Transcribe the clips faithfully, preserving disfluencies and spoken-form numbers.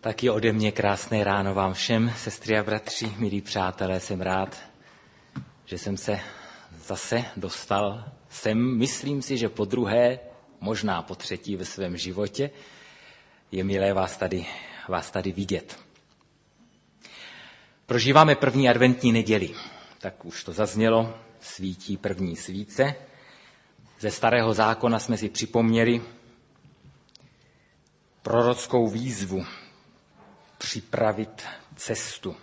Taky ode mě krásné ráno vám všem, sestry a bratři, milí přátelé, jsem rád, že jsem se zase dostal sem. Myslím si, že po druhé, možná po třetí ve svém životě. Je milé vás tady, vás tady vidět. Prožíváme první adventní neděli. Tak už to zaznělo, svítí první svíce. Ze Starého zákona jsme si připomněli prorockou výzvu připravit cestu.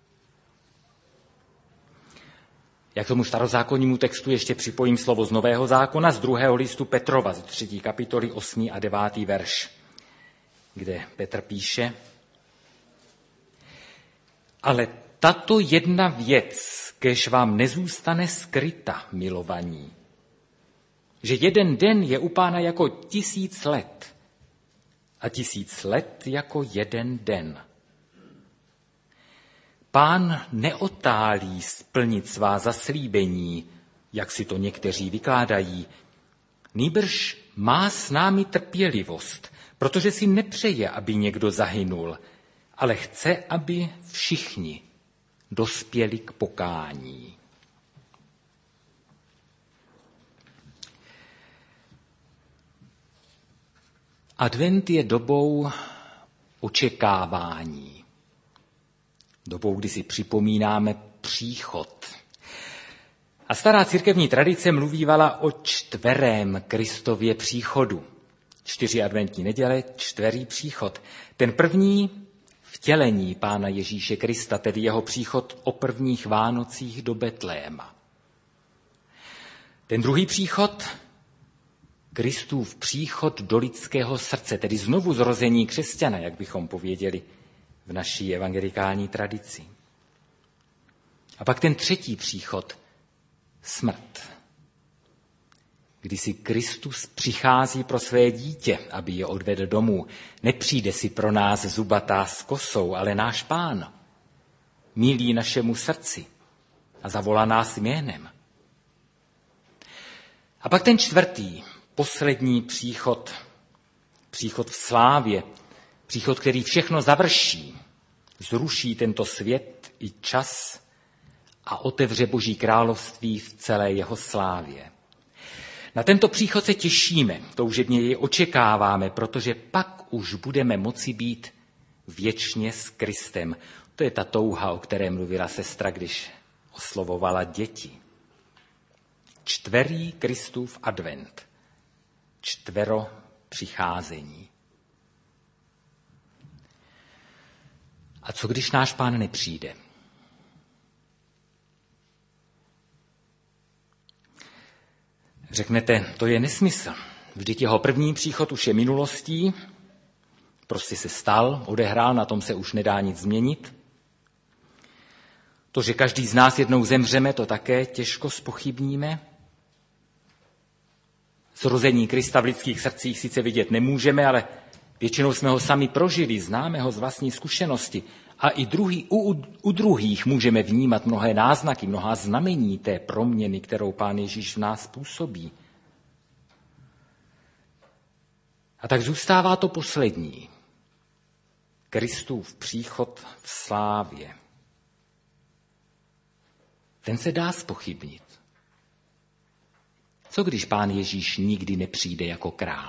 Jak tomu starozákonnímu textu ještě připojím slovo z Nového zákona, z druhého listu Petrova, z třetí kapitoly, osmý a devátý verš, kde Petr píše: Ale tato jedna věc, kéž vám nezůstane skryta, milovaní, že jeden den je u Pána jako tisíc let a tisíc let jako jeden den. Pán neotálí splnit svá zaslíbení, jak si to někteří vykládají, nýbrž má s námi trpělivost, protože si nepřeje, aby někdo zahynul, ale chce, aby všichni dospěli k pokání. Advent je dobou očekávání. Dobou, kdy si připomínáme příchod. A stará církevní tradice mluvívala o čtverém Kristově příchodu. Čtyři adventní neděle, čtverý příchod. Ten první vtělení Pána Ježíše Krista, tedy jeho příchod o prvních Vánocích do Betléma. Ten druhý příchod, Kristův příchod do lidského srdce, tedy znovu zrození křesťana, jak bychom pověděli v naší evangelikální tradici. A pak ten třetí příchod, smrt, kdy si Kristus přichází pro své dítě, aby je odvedl domů. Nepřijde si pro nás zubatá s kosou, ale náš Pán milí našemu srdci a zavolá nás jménem. A pak ten čtvrtý, poslední příchod, příchod v slávě, příchod, který všechno završí, zruší tento svět i čas a otevře Boží království v celé jeho slávě. Na tento příchod se těšíme, toužebně jej očekáváme, protože pak už budeme moci být věčně s Kristem. To je ta touha, o které mluvila sestra, když oslovovala děti. Čtverý Kristův advent, čtvero přicházení. A co když náš Pán nepřijde? Řeknete, to je nesmysl. Vždyť jeho první příchod už je minulostí, prostě se stal, odehrál, na tom se už nedá nic změnit. To, že každý z nás jednou zemřeme, to také těžko zpochybníme. Zrození Krista v lidských srdcích sice vidět nemůžeme, ale většinou jsme ho sami prožili, známe ho z vlastní zkušenosti. A i druhý, u, u druhých můžeme vnímat mnohé náznaky, mnohá znamení té proměny, kterou Pán Ježíš v nás působí. A tak zůstává to poslední. Kristův příchod v slávě. Ten se dá zpochybnit. Co když Pán Ježíš nikdy nepřijde jako král?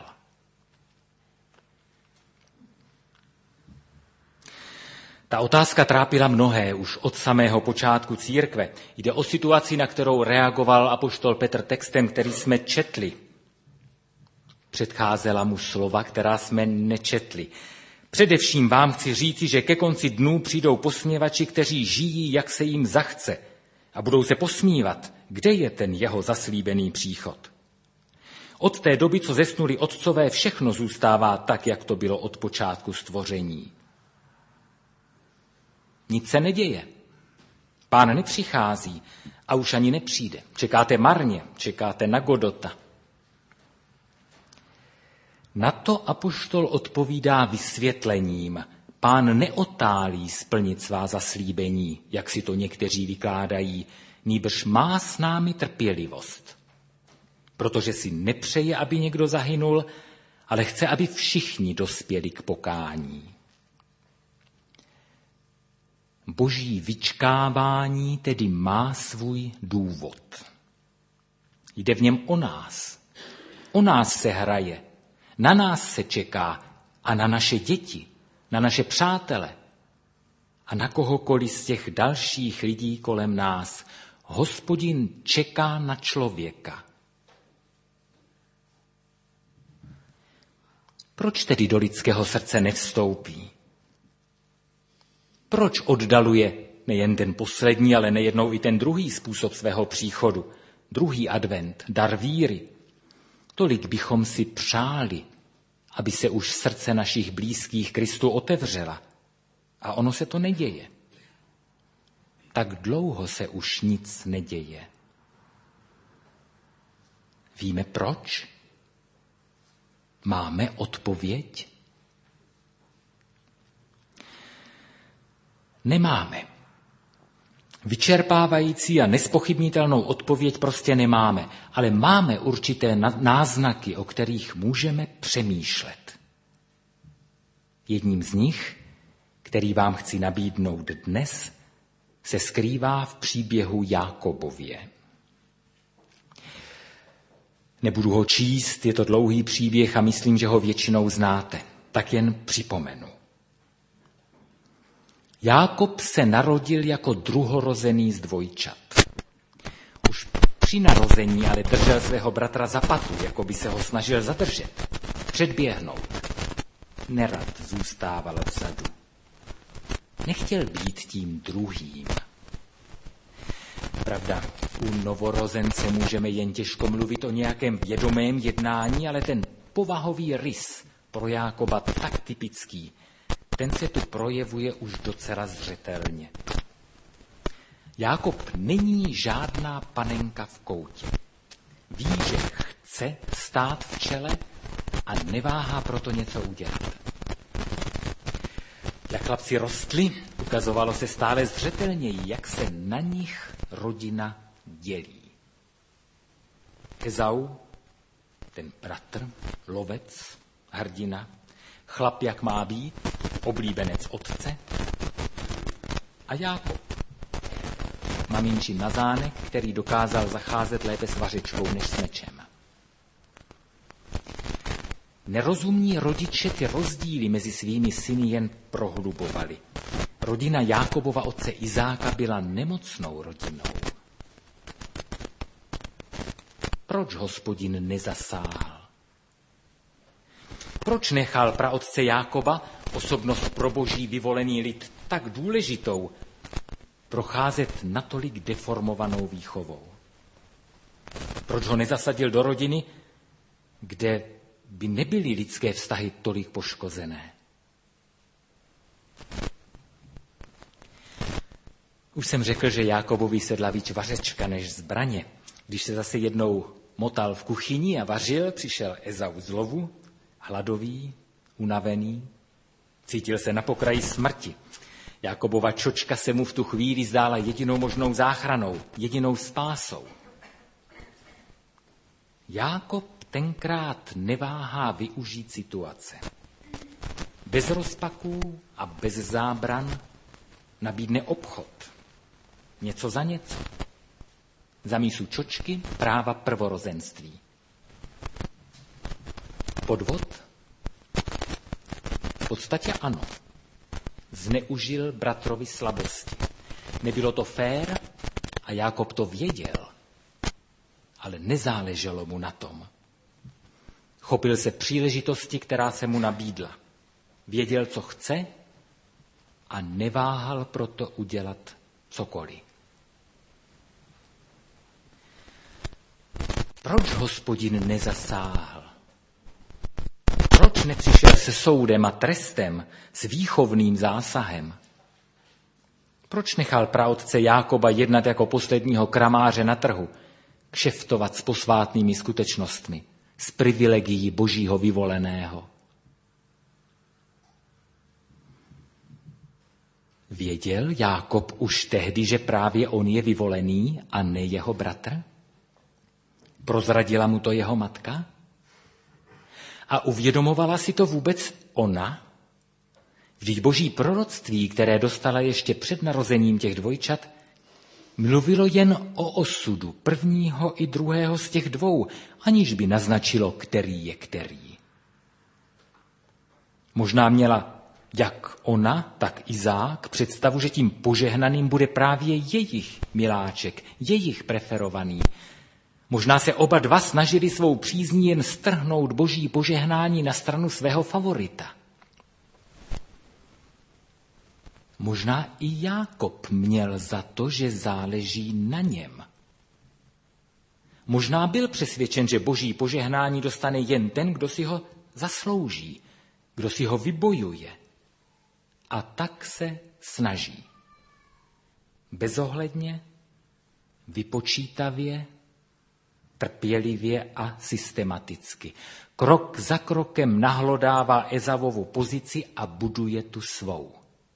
Ta otázka trápila mnohé už od samého počátku církve. Jde o situaci, na kterou reagoval apoštol Petr textem, který jsme četli. Předcházela mu slova, která jsme nečetli. Především vám chci říci, že ke konci dnů přijdou posměvači, kteří žijí, jak se jim zachce, a budou se posmívat, kde je ten jeho zaslíbený příchod. Od té doby, co zesnuli otcové, všechno zůstává tak, jak to bylo od počátku stvoření. Nic se neděje. Pán nepřichází a už ani nepřijde. Čekáte marně, čekáte na Godota. Na to apoštol odpovídá vysvětlením. Pán neotálí splnit svá zaslíbení, jak si to někteří vykládají, nýbrž má s námi trpělivost. Protože si nepřeje, aby někdo zahynul, ale chce, aby všichni dospěli k pokání. Boží vyčkávání tedy má svůj důvod. Jde v něm o nás. O nás se hraje, na nás se čeká a na naše děti, na naše přátele a na kohokoliv z těch dalších lidí kolem nás. Hospodin čeká na člověka. Proč tedy do lidského srdce nevstoupí? Proč oddaluje nejen ten poslední, ale nejednou i ten druhý způsob svého příchodu, druhý advent, dar víry? Tolik bychom si přáli, aby se už srdce našich blízkých Kristu otevřela. A ono se to neděje. Tak dlouho se už nic neděje. Víme proč? Máme odpověď? Nemáme. Vyčerpávající a nespochybnitelnou odpověď prostě nemáme, ale máme určité náznaky, o kterých můžeme přemýšlet. Jedním z nich, který vám chci nabídnout dnes, se skrývá v příběhu Jákobově. Nebudu ho číst, je to dlouhý příběh a myslím, že ho většinou znáte. Tak jen připomenu. Jákob se narodil jako druhorozený z dvojčat. Už při narození ale držel svého bratra za patu, jako by se ho snažil zadržet, předběhnout. Nerad zůstával vzadu. Nechtěl být tím druhým. Pravda, u novorozence můžeme jen těžko mluvit o nějakém vědomém jednání, ale ten povahový rys pro Jákoba tak typický, ten se tu projevuje už docela zřetelně. Jákob není žádná panenka v koutě. Ví, že chce stát v čele a neváhá proto něco udělat. Jak chlapci rostli, ukazovalo se stále zřetelněji, jak se na nich rodina dělí. Ezau, ten bratr, lovec, hrdina, chlap, jak má být, oblíbenec otce, a Jákob, maminčin nazánek, který dokázal zacházet lépe s vařečkou než s mečem. Nerozumní rodiče ty rozdíly mezi svými syny jen prohlubovali. Rodina Jákobova otce Izáka byla nemocnou rodinou. Proč Hospodin nezasáhl? Proč nechal praotce Jákoba, osobnost pro boží vyvolený lid tak důležitou, procházet natolik deformovanou výchovou? Proč ho nezasadil do rodiny, kde by nebyly lidské vztahy tolik poškozené? Už jsem řekl, že Jákobovi sedla víc vařečka než zbraně. Když se zase jednou motal v kuchyni a vařil, přišel Ezau z lovu, hladový, unavený, cítil se na pokraji smrti. Jákobova čočka se mu v tu chvíli zdála jedinou možnou záchranou, jedinou spásou. Jákob tenkrát neváhá využít situace. Bez rozpaků a bez zábran nabídne obchod. Něco za něco. Za mísu čočky práva prvorozenství. Podvod? V podstatě ano. Zneužil bratrovi slabosti. Nebylo to fér a Jákob to věděl, ale nezáleželo mu na tom. Chopil se příležitosti, která se mu nabídla. Věděl, co chce a neváhal proto udělat cokoliv. Proč Hospodin nezasáhl? Proč nepřišel se soudem a trestem, s výchovným zásahem? Proč nechal praotce Jákoba jednat jako posledního kramáře na trhu, kšeftovat s posvátnými skutečnostmi, s privilegií božího vyvoleného? Věděl Jákob už tehdy, že právě on je vyvolený a ne jeho bratr? Prozradila mu to jeho matka? A uvědomovala si to vůbec ona? Vždyť boží proroctví, které dostala ještě před narozením těch dvojčat, mluvilo jen o osudu prvního i druhého z těch dvou, aniž by naznačilo, který je který. Možná měla jak ona, tak Izák představu, že tím požehnaným bude právě jejich miláček, jejich preferovaný. Možná se oba dva snažili svou přízní jen strhnout boží požehnání na stranu svého favorita. Možná i Jákob měl za to, že záleží na něm. Možná byl přesvědčen, že boží požehnání dostane jen ten, kdo si ho zaslouží, kdo si ho vybojuje. A tak se snaží. Bezohledně, vypočítavě, trpělivě a systematicky. Krok za krokem nahlodává Ezavovu pozici a buduje tu svou.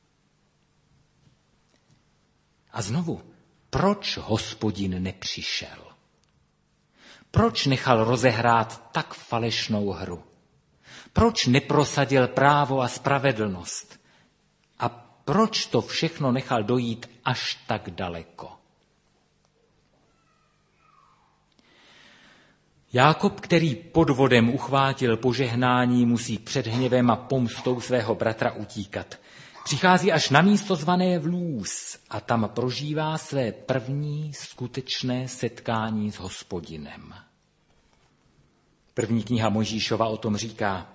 A znovu, proč Hospodin nepřišel? Proč nechal rozehrát tak falešnou hru? Proč neprosadil právo a spravedlnost? A proč to všechno nechal dojít až tak daleko? Jákob, který podvodem uchvátil požehnání, musí před hněvem a pomstou svého bratra utíkat. Přichází až na místo zvané Vlůz a tam prožívá své první skutečné setkání s Hospodinem. První kniha Mojžíšova o tom říká: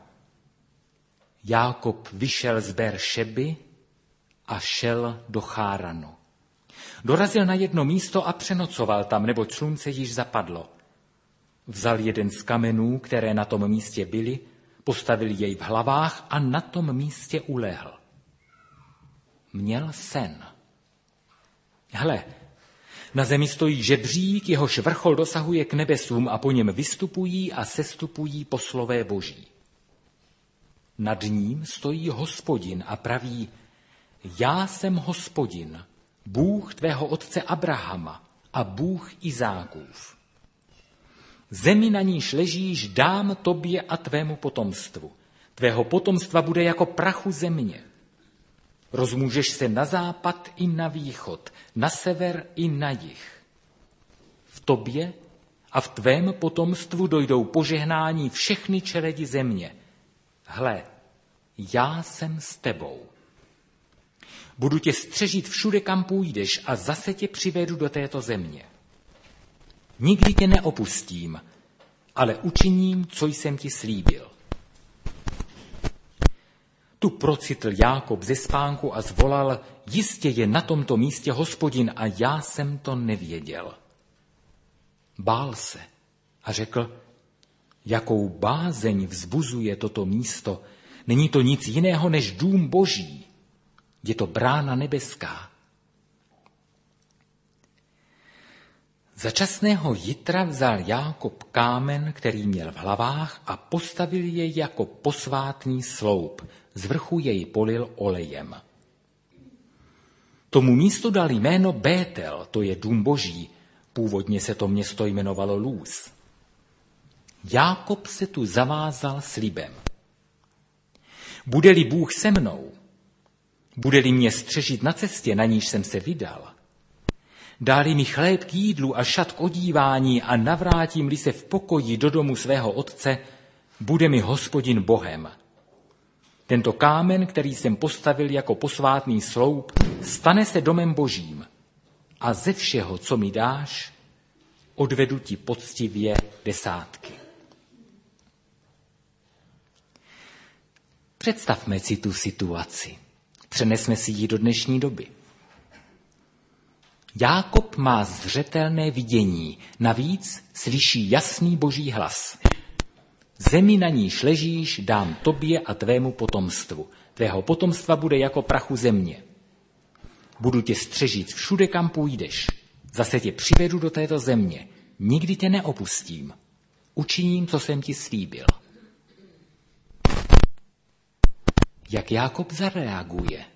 Jákob vyšel z Beršeby a šel do Cháranu. Dorazil na jedno místo a přenocoval tam, neboť slunce již zapadlo. Vzal jeden z kamenů, které na tom místě byly, postavil jej v hlavách a na tom místě ulehl. Měl sen. Hle, na zemi stojí žebřík, jehož vrchol dosahuje k nebesům a po něm vystupují a sestupují poslové boží. Nad ním stojí Hospodin a praví: Já jsem Hospodin, Bůh tvého otce Abrahama a Bůh Izákův. Zemi, na níž ležíš, dám tobě a tvému potomstvu. Tvého potomstva bude jako prachu země. Rozmůžeš se na západ i na východ, na sever i na jih. V tobě a v tvém potomstvu dojdou požehnání všechny čeledi země. Hle, já jsem s tebou. Budu tě střežit všude, kam půjdeš, a zase tě přivedu do této země. Nikdy tě neopustím, ale učiním, co jsem ti slíbil. Tu procitl Jákob ze spánku a zvolal: Jistě je na tomto místě Hospodin a já jsem to nevěděl. Bál se a řekl: Jakou bázeň vzbuzuje toto místo, není to nic jiného než dům boží, je to brána nebeská. Za časného jitra vzal Jákob kámen, který měl v hlavách, a postavil jej jako posvátný sloup, z vrchu jej polil olejem. Tomu místu dal jméno Bétel, to je dům boží, původně se to město jmenovalo Luz. Jákob se tu zavázal slibem: Bude-li Bůh se mnou, bude-li mě střežit na cestě, na níž jsem se vydal, dá-li mi chléb k jídlu a šat k odívání a navrátím-li se v pokoji do domu svého otce, bude mi Hospodin Bohem. Tento kámen, který jsem postavil jako posvátný sloup, stane se domem božím a ze všeho, co mi dáš, odvedu ti poctivě desátky. Představme si tu situaci. Přenesme si ji do dnešní doby. Jákob má zřetelné vidění, navíc slyší jasný boží hlas. Zemi, na níž ležíš, dám tobě a tvému potomstvu. Tvého potomstva bude jako prachu země. Budu tě střežit všude, kam půjdeš. Zase tě přivedu do této země. Nikdy tě neopustím. Učiním, co jsem ti slíbil. Jak Jákob zareaguje?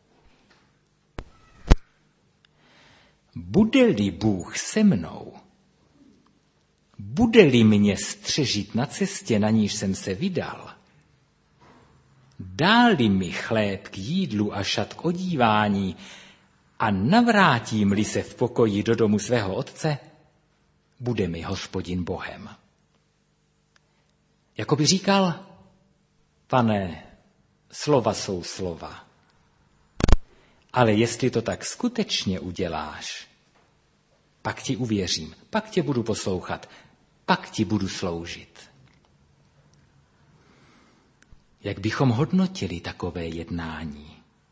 Bude-li Bůh se mnou, bude-li mě střežit na cestě, na níž jsem se vydal, dá-li mi chléb k jídlu a šat k odívání a navrátím-li se v pokoji do domu svého otce, bude mi Hospodin Bohem. Jakoby říkal, Pane, slova jsou slova, ale jestli to tak skutečně uděláš, pak ti uvěřím, pak tě budu poslouchat, pak ti budu sloužit. Jak bychom hodnotili takové jednání?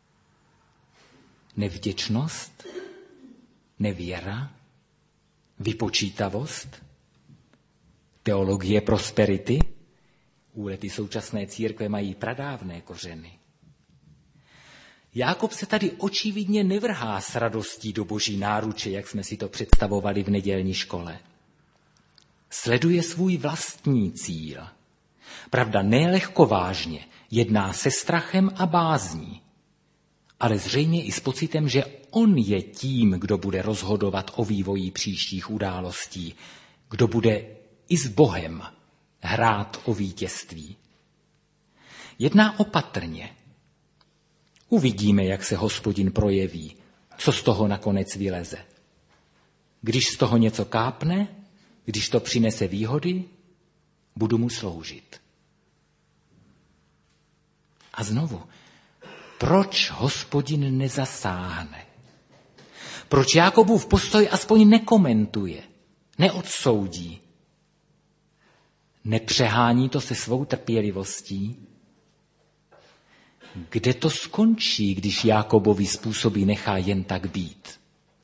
Nevděčnost? Nevěra? Vypočítavost? Teologie prosperity? Úlety současné církve mají pradávné kořeny. Jákob se tady očividně nevrhá s radostí do boží náruče, jak jsme si to představovali v nedělní škole. Sleduje svůj vlastní cíl. Pravda, ne lehkovážně, jedná se strachem a bázní, ale zřejmě i s pocitem, že on je tím, kdo bude rozhodovat o vývoji příštích událostí, kdo bude i s Bohem hrát o vítězství. Jedná opatrně. Uvidíme, jak se Hospodin projeví, co z toho nakonec vyleze. Když z toho něco kápne, když to přinese výhody, budu mu sloužit. A znovu, proč Hospodin nezasáhne? Proč Jákobův postoj aspoň nekomentuje, neodsoudí? Nepřehání to se svou trpělivostí? Kde to skončí, když Jákobovi způsobí nechá jen tak být?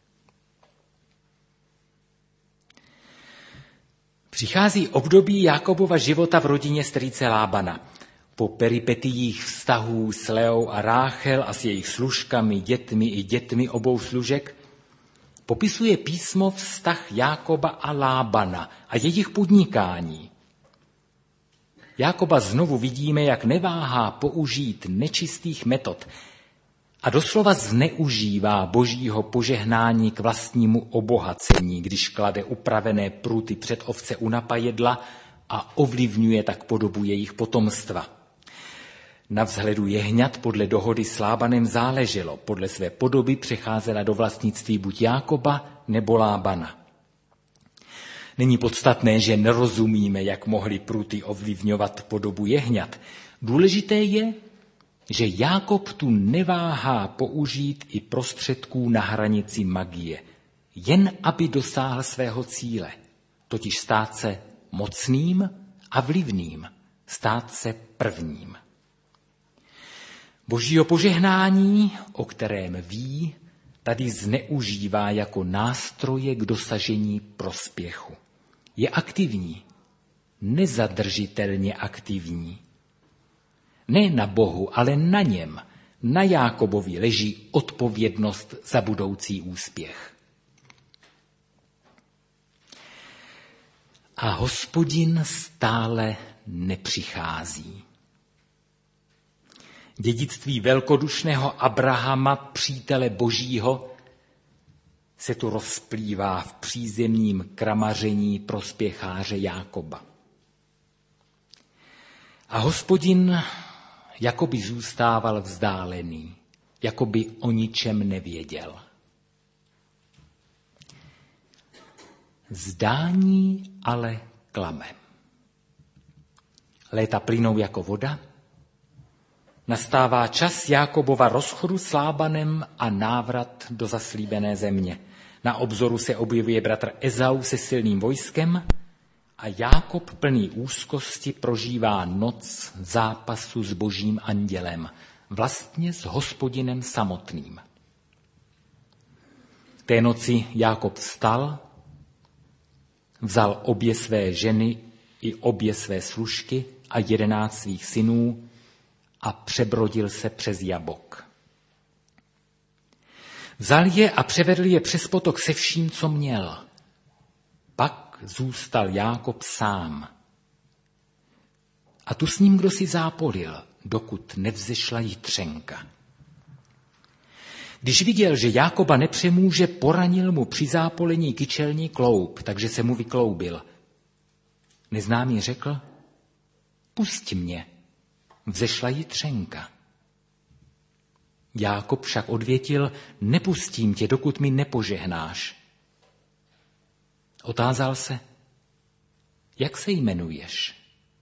Přichází období Jákobova života v rodině strýce Lábana. Po peripetiích vztahů s Leou a Ráchel a s jejich služkami, dětmi i dětmi obou služek popisuje písmo vztah Jákoba a Lábana a jejich podnikání. Jákoba znovu vidíme, jak neváhá použít nečistých metod a doslova zneužívá božího požehnání k vlastnímu obohacení, když klade upravené pruty před ovce u napajedla a ovlivňuje tak podobu jejich potomstva. Na vzhledu jehňat podle dohody s Lábanem záleželo, podle své podoby přecházela do vlastnictví buď Jákoba nebo Lábana. Není podstatné, že nerozumíme, jak mohly pruty ovlivňovat podobu jehňat. Důležité je, že Jákob tu neváhá použít i prostředků na hranici magie, jen aby dosáhl svého cíle, totiž stát se mocným a vlivným, stát se prvním. Božího požehnání, o kterém ví, tady zneužívá jako nástroje k dosažení prospěchu. Je aktivní, nezadržitelně aktivní. Ne na Bohu, ale na něm, na Jákobovi leží odpovědnost za budoucí úspěch. A Hospodin stále nepřichází. Dědictví velkodušného Abrahama, přítele Božího, se tu rozplývá v přízemním kramaření prospěcháře Jákoba. A Hospodin jakoby zůstával vzdálený, jakoby o ničem nevěděl. Zdání ale klame. Léta plynou jako voda. Nastává čas Jákobova rozchodu s Lábanem a návrat do zaslíbené země. Na obzoru se objevuje bratr Ezau se silným vojskem a Jákob plný úzkosti prožívá noc zápasu s božím andělem, vlastně s Hospodinem samotným. Té noci Jákob vstal, vzal obě své ženy i obě své služky a jedenáct svých synů a přebrodil se přes Jabok. Vzal je a převedl je přes potok se vším, co měl. Pak zůstal Jákob sám. A tu s ním kdo si zápolil, dokud nevzešla jitřenka. Když viděl, že Jákoba nepřemůže, poranil mu při zápolení kyčelní kloup, takže se mu vykloubil. Neznámý řekl, pusť mě, vzešla jitřenka. Jákob však odvětil, nepustím tě, dokud mi nepožehnáš. Otázal se, jak se jmenuješ?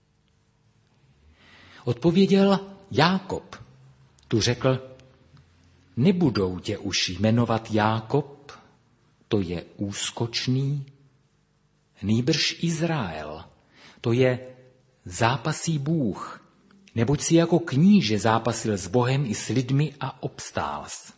Odpověděl Jákob. Tu řekl, nebudou tě už jmenovat Jákob, to je úskočný, nýbrž Izrael, to je zápasí Bůh, neboť si jako kníže zápasil s Bohem i s lidmi a obstál jsi.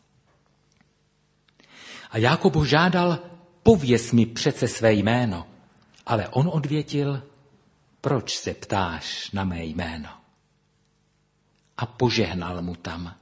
A Jákob ho žádal, pověz mi přece své jméno, ale on odvětil, proč se ptáš na mé jméno? A požehnal mu tam.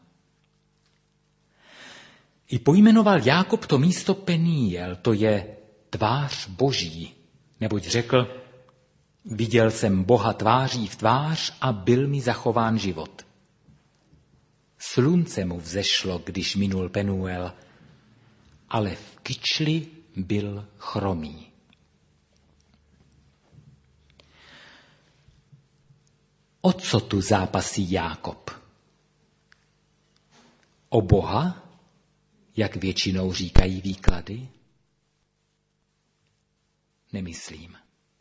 I pojmenoval Jákob to místo Peníjel, to je tvář Boží, neboť řekl, viděl jsem Boha tváří v tvář a byl mi zachován život. Slunce mu vzešlo, když minul Penuel, ale v kyčli byl chromý. O co tu zápasí Jákob? O Boha, jak většinou říkají výklady? Nemyslím.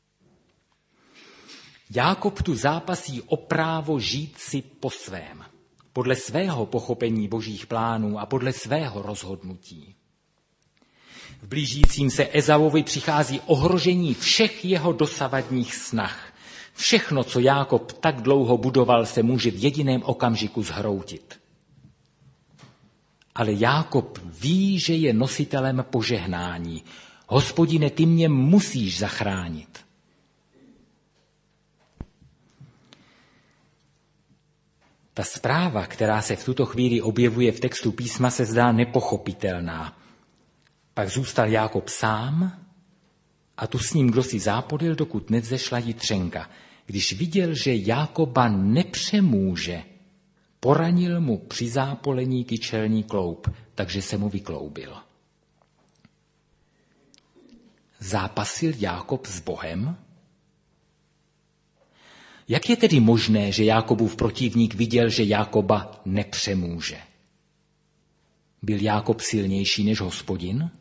Jákob tu zápasí o právo žít si po svém, podle svého pochopení božích plánů a podle svého rozhodnutí. V blížícím se Ezavovi přichází ohrožení všech jeho dosavadních snah. Všechno, co Jákob tak dlouho budoval, se může v jediném okamžiku zhroutit. Ale Jákob ví, že je nositelem požehnání. Hospodine, ty mě musíš zachránit. Ta zpráva, která se v tuto chvíli objevuje v textu písma, se zdá nepochopitelná. Pak zůstal Jákob sám a tu s ním kdo si zápodil, dokud nevzešla jitřenka. Když viděl, že Jákoba nepřemůže, poranil mu při zápolení kyčelní kloup, takže se mu vykloubil. Zápasil Jákob s Bohem? Jak je tedy možné, že Jákobův protivník viděl, že Jákoba nepřemůže? Byl Jákob silnější než Hospodin?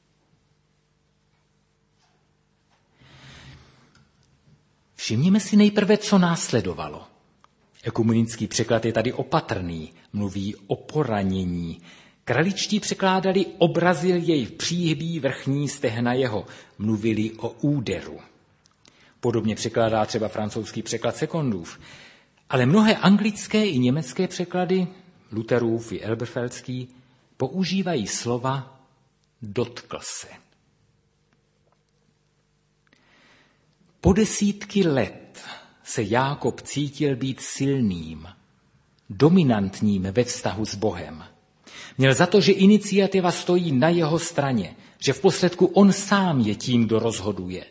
Všimněme si nejprve, co následovalo. Ekumenický překlad je tady opatrný, mluví o poranění. Kraličtí překládali, obrazil jej v příhbí vrchní stehna jeho, mluvili o úderu. Podobně překládá třeba francouzský překlad Secondův. Ale mnohé anglické i německé překlady, Lutherův i Elberfeldský, používají slova dotkl se. Po desítky let se Jákob cítil být silným, dominantním ve vztahu s Bohem. Měl za to, že iniciativa stojí na jeho straně, že v posledku on sám je tím, kdo rozhoduje.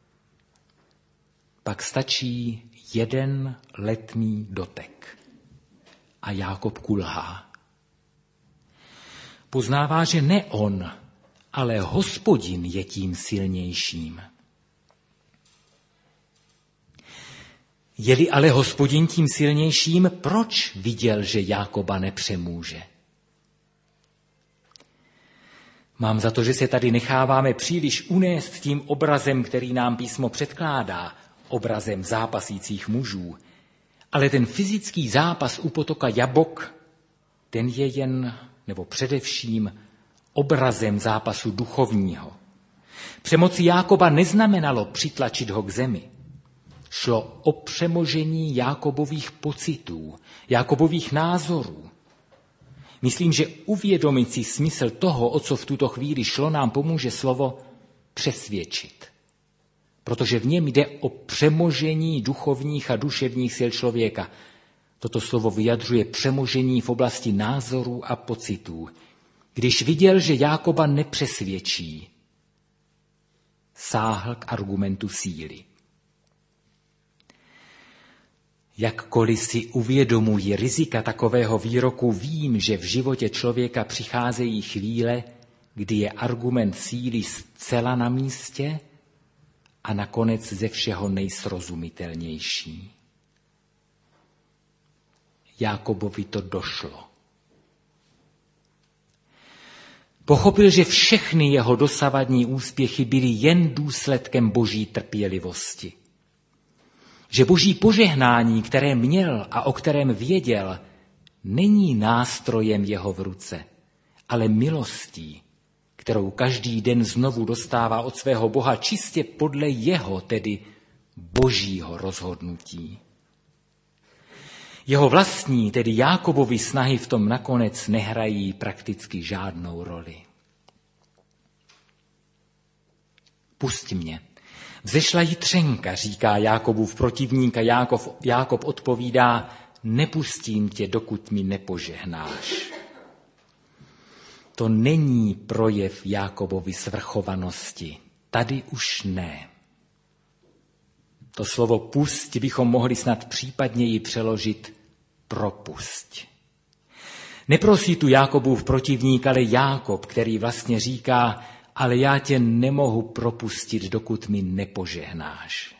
Pak stačí jeden letný dotek a Jákob kulhá. Poznává, že ne on, ale Hospodin je tím silnějším. Je-li ale Hospodin tím silnějším, proč viděl, že Jákoba nepřemůže? Mám za to, že se tady necháváme příliš unést tím obrazem, který nám písmo předkládá, obrazem zápasících mužů. Ale ten fyzický zápas u potoka Jabok, ten je jen, nebo především, obrazem zápasu duchovního. Přemoci Jákoba neznamenalo přitlačit ho k zemi. Šlo o přemožení Jákobových pocitů, Jákobových názorů. Myslím, že uvědomit si smysl toho, o co v tuto chvíli šlo, nám pomůže slovo přesvědčit. Protože v něm jde o přemožení duchovních a duševních sil člověka. Toto slovo vyjadřuje přemožení v oblasti názorů a pocitů. Když viděl, že Jákoba nepřesvědčí, sáhl k argumentu síly. Jakkoliv si uvědomuji rizika takového výroku, vím, že v životě člověka přicházejí chvíle, kdy je argument síly zcela na místě a nakonec ze všeho nejsrozumitelnější. Jákobovi to došlo. Pochopil, že všechny jeho dosavadní úspěchy byly jen důsledkem boží trpělivosti. Že boží požehnání, které měl a o kterém věděl, není nástrojem jeho v ruce, ale milostí, kterou každý den znovu dostává od svého Boha čistě podle jeho, tedy božího rozhodnutí. Jeho vlastní, tedy Jákobovy snahy v tom nakonec nehrají prakticky žádnou roli. Pusť mě. Vzešla jitřenka, říká Jákobův protivník a Jákob, Jákob odpovídá, nepustím tě, dokud mi nepožehnáš. To není projev Jákobovy svrchovanosti. Tady už ne. To slovo pusť bychom mohli snad případněji přeložit propusť. Neprosí tu Jákobův protivník, ale Jákob, který vlastně říká, ale já tě nemohu propustit, dokud mi nepožehnáš.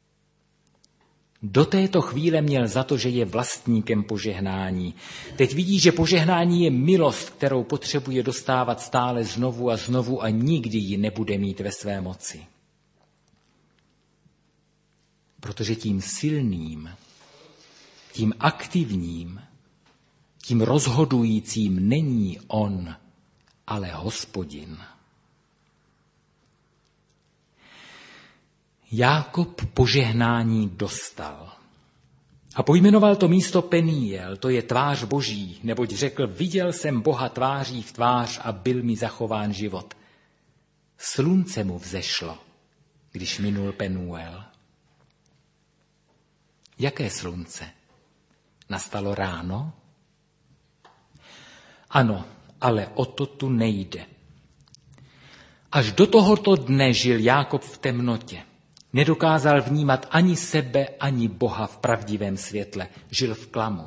Do této chvíle měl za to, že je vlastníkem požehnání. Teď vidí, že požehnání je milost, kterou potřebuje dostávat stále znovu a znovu a nikdy ji nebude mít ve své moci. Protože tím silným, tím aktivním, tím rozhodujícím není on, ale Hospodin. Jákob požehnání dostal a pojmenoval to místo Peniel, to je tvář boží, neboť řekl, viděl jsem Boha tváří v tvář a byl mi zachován život. Slunce mu vzešlo, když minul Penuel. Jaké slunce? Nastalo ráno? Ano, ale o to tu nejde. Až do tohoto dne žil Jákob v temnotě. Nedokázal vnímat ani sebe, ani Boha v pravdivém světle. Žil v klamu.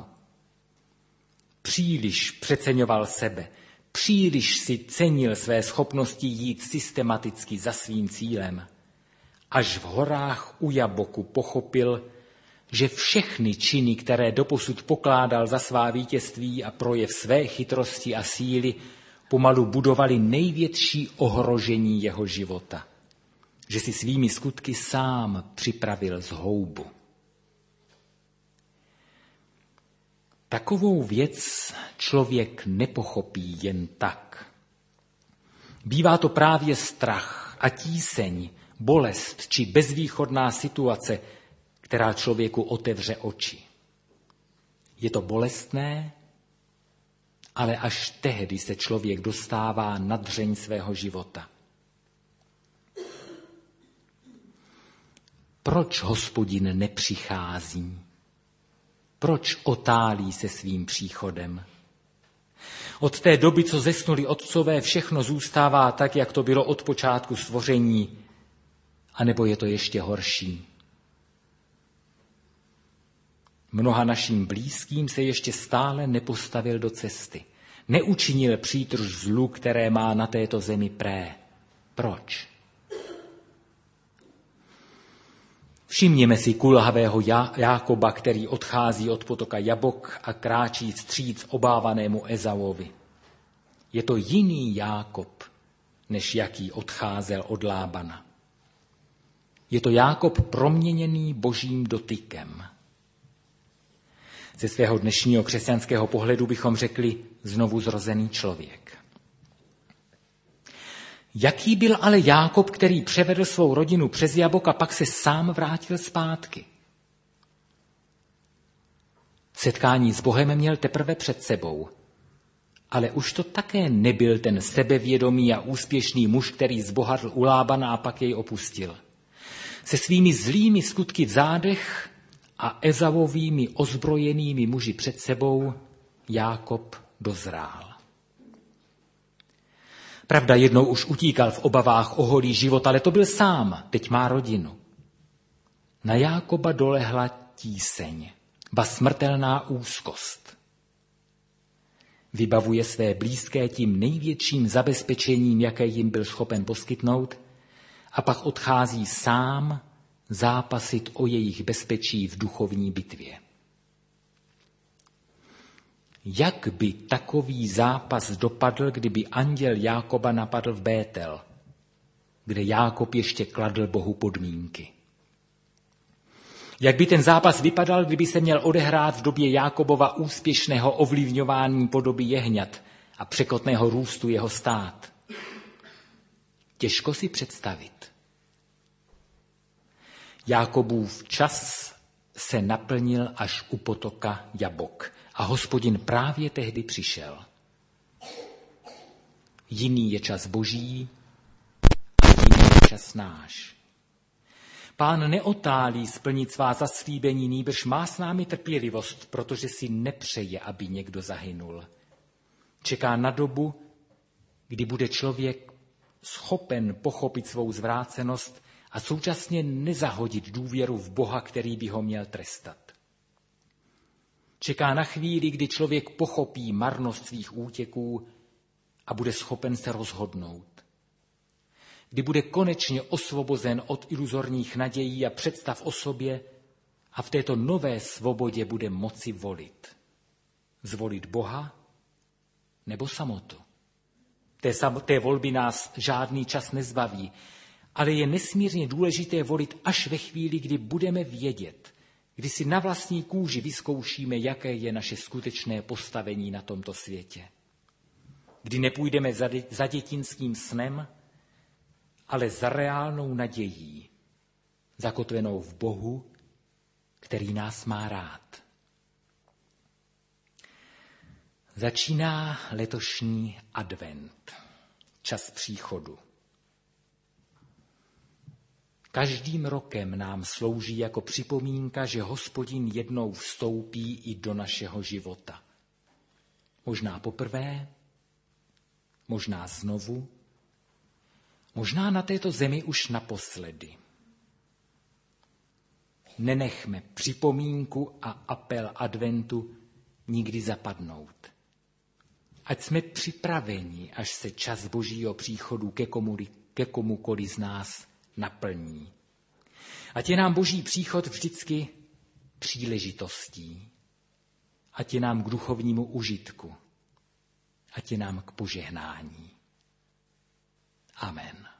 Příliš přeceňoval sebe. Příliš si cenil své schopnosti jít systematicky za svým cílem. Až v horách u Jaboku pochopil, že všechny činy, které doposud pokládal za svá vítězství a projev své chytrosti a síly, pomalu budovali největší ohrožení jeho života. Že si svými skutky sám připravil zhoubu. Takovou věc člověk nepochopí jen tak. Bývá to právě strach a tíseň, bolest či bezvýchodná situace, která člověku otevře oči. Je to bolestné, ale až tehdy se člověk dostává na dřeň svého života. Proč Hospodin nepřichází? Proč otálí se svým příchodem? Od té doby, co zesnuli otcové, všechno zůstává tak, jak to bylo od počátku stvoření, anebo je to ještě horší. Mnoha našim blízkým se ještě stále nepostavil do cesty. Neučinil přítrž zlu, které má na této zemi pré. Proč? Všimněme si kulhavého Jákoba, který odchází od potoka Jabok a kráčí vstříc obávanému Ezavovi. Je to jiný Jákob, než jaký odcházel od Lábana. Je to Jákob proměněný božím dotykem. Ze svého dnešního křesťanského pohledu bychom řekli znovu zrozený člověk. Jaký byl ale Jákob, který převedl svou rodinu přes Jabok a pak se sám vrátil zpátky? Setkání s Bohem měl teprve před sebou, ale už to také nebyl ten sebevědomý a úspěšný muž, který zbohatl u Lábana a pak jej opustil. Se svými zlými skutky v zádech a Ezavovými ozbrojenými muži před sebou Jákob dozrál. Pravda, jednou už utíkal v obavách o holý život, ale to byl sám, teď má rodinu. Na Jákoba dolehla tíseň, ba smrtelná úzkost. Vybavuje své blízké tím největším zabezpečením, jaké jim byl schopen poskytnout, a pak odchází sám zápasit o jejich bezpečí v duchovní bitvě. Jak by takový zápas dopadl, kdyby anděl Jákoba napadl v Bétel, kde Jákob ještě kladl Bohu podmínky? Jak by ten zápas vypadal, kdyby se měl odehrát v době Jákobova úspěšného ovlivňování podoby jehňat a překotného růstu jeho stát? Těžko si představit. Jákobův čas se naplnil až u potoka Jabok a Hospodin právě tehdy přišel. Jiný je čas Boží a jiný je čas náš. Pán neotálí splnit svá zaslíbení, nýbrž má s námi trpělivost, protože si nepřeje, aby někdo zahynul. Čeká na dobu, kdy bude člověk schopen pochopit svou zvrácenost a současně nezahodit důvěru v Boha, který by ho měl trestat. Čeká na chvíli, kdy člověk pochopí marnost svých útěků a bude schopen se rozhodnout. Kdy bude konečně osvobozen od iluzorních nadějí a představ o sobě a v této nové svobodě bude moci volit. Zvolit Boha nebo samotu. Té, sam, té volby nás žádný čas nezbaví, ale je nesmírně důležité volit až ve chvíli, kdy budeme vědět, kdy si na vlastní kůži vyzkoušíme, jaké je naše skutečné postavení na tomto světě. Kdy nepůjdeme za, za dětinským snem, ale za reálnou nadějí, zakotvenou v Bohu, který nás má rád. Začíná letošní advent, čas příchodu. Každým rokem nám slouží jako připomínka, že Hospodin jednou vstoupí i do našeho života. Možná poprvé, možná znovu, možná na této zemi už naposledy. Nenechme připomínku a apel adventu nikdy zapadnout. Ať jsme připraveni, až se čas Božího příchodu ke, komu, ke komukoli z nás naplní. Ať je nám Boží příchod vždycky příležitostí. Ať je nám k duchovnímu užitku. Ať je nám k požehnání. Amen.